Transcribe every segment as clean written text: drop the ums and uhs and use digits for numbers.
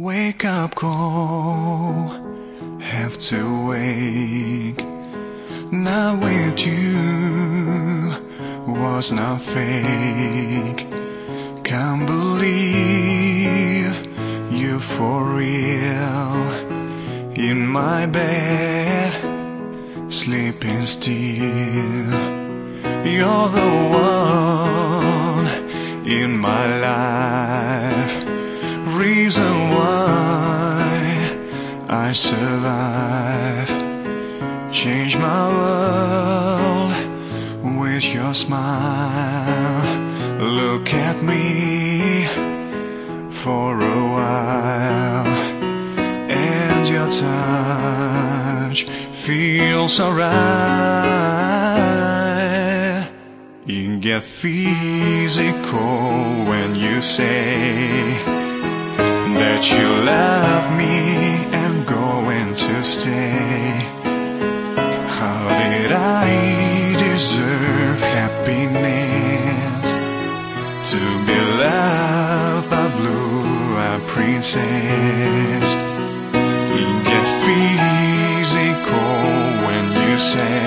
Wake up call, have to wake. Not with you, was not fake. Can't believe you for real. In my bed, sleeping still. You're the one in my life, reason why I survive. Change my world with your smile. Look at me for a while, and your touch feels alright. You get physical when you say that you love me and going to stay. How did I deserve happiness? To be loved by blue-eyed princess. You get physical when you say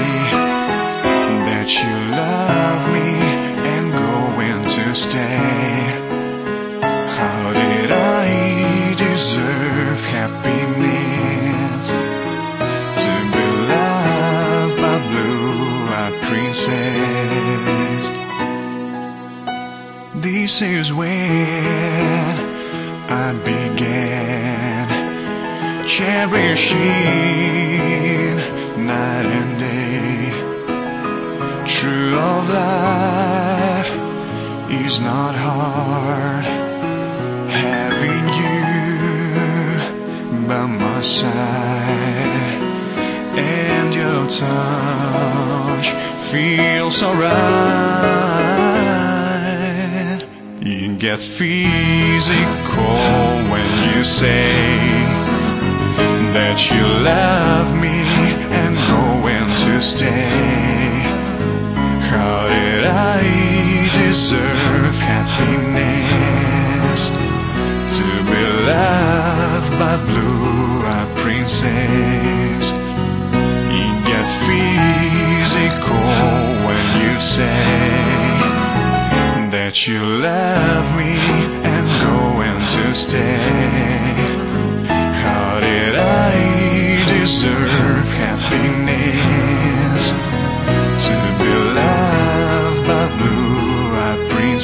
that you love me and going to stay. How did I deserve happiness? To be loved by blue-eyed princess. This is when I began cherishing night and day. True of life is not hard, having you by my side, and your touch feels alright. You get physical when you say that you love me and going to stay. How did I deserve happiness? To be loved by blue-eyed princess. You get physical when you say that you love me and going to stay. How did I deserve happiness? To be loved by blue-eyed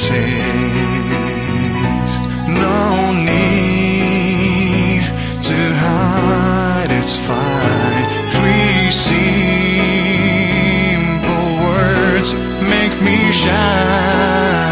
princess. No need to hide, it's fine. 3 simple words make me shine.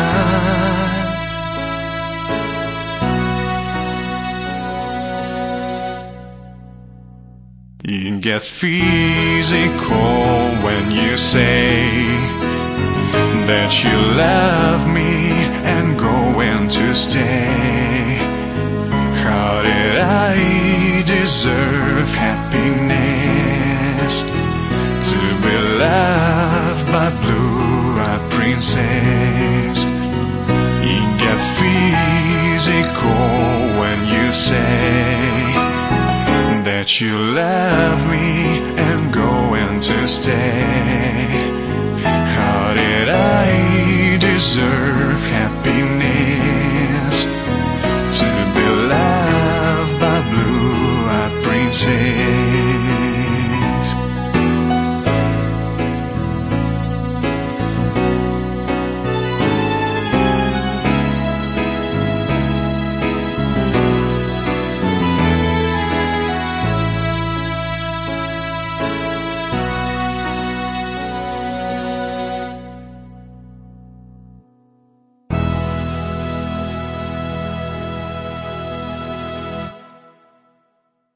You get physical when you say that you love me and going to stay. How did I deserve happiness? To be loved by blue-eyed princess. You get physical when you say that you love me and going to stay. How did I deserve happiness?